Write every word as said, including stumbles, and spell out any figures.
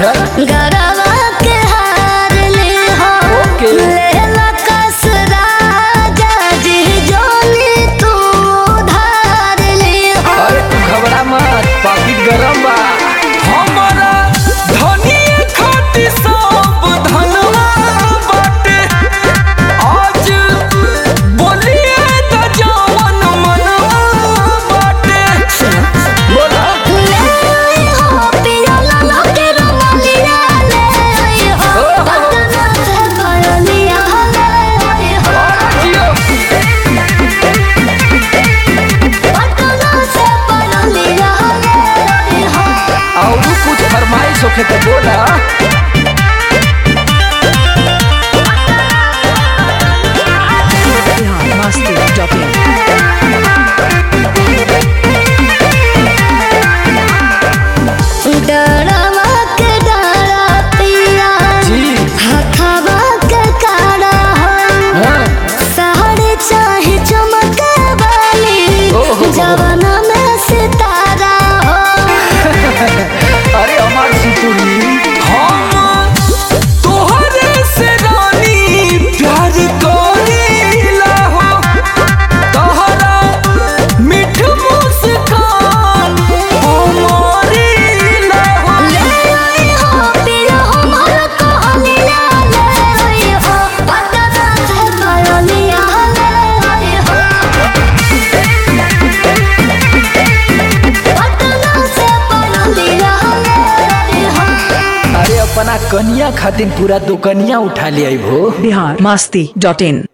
अच्छा गरवा के हार ले हो ओके। लेला कसरा जाजी जोली तू धार ले हो। अरे तू घबरा मत, पाकिट गरम बा। हमारा धनी खाती सब धनवा बाटे, आज बोलिए त जवन मनवा बाटे। बोला ले आई हो पिया लाला के रमलिया ले आई हो पटना से बरलिया ले आई हो जियो पटना से बरलिया ले आई हो। और कुछ फरमाइश होखे तो बोला। डरवा के डरा पिया जी हथवा के काड़ा हो हाँ। साड़ी चाहे चमके वाली ओहो। जवाना में सितारा हो। अरे हमार सितुरी हम तोहरे से रानी प्यार करीला हो, तोहरा मीठ मुस्कान हमारी ला हो। ले आई हो पिया हमर कहलिया ले आई हो पटना से बरलिया ले आई हो पटना से बरलिया ले आई हो। अरे अपना कनिया खातिर पूरा दुकनिया उठा ले आई भो। बिहार मस्ती डॉट इन।